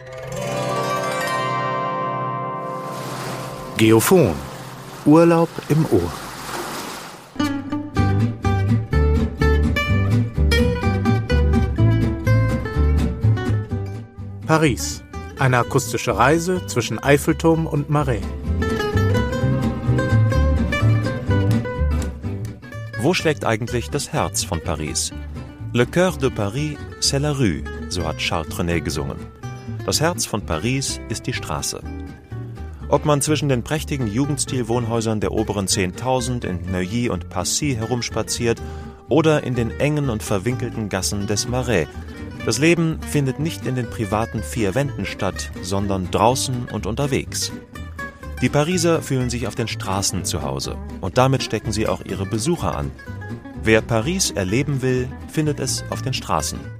Geophon. Urlaub im Ohr. Paris. Eine akustische Reise zwischen Eiffelturm und Marais. Wo schlägt eigentlich das Herz von Paris? Le cœur de Paris, c'est la rue, so hat Charles Trenet gesungen. Das Herz von Paris ist die Straße. Ob man zwischen den prächtigen Jugendstil-Wohnhäusern der oberen 10.000 in Neuilly und Passy herumspaziert oder in den engen und verwinkelten Gassen des Marais. Das Leben findet nicht in den privaten vier Wänden statt, sondern draußen und unterwegs. Die Pariser fühlen sich auf den Straßen zu Hause und damit stecken sie auch ihre Besucher an. Wer Paris erleben will, findet es auf den Straßen.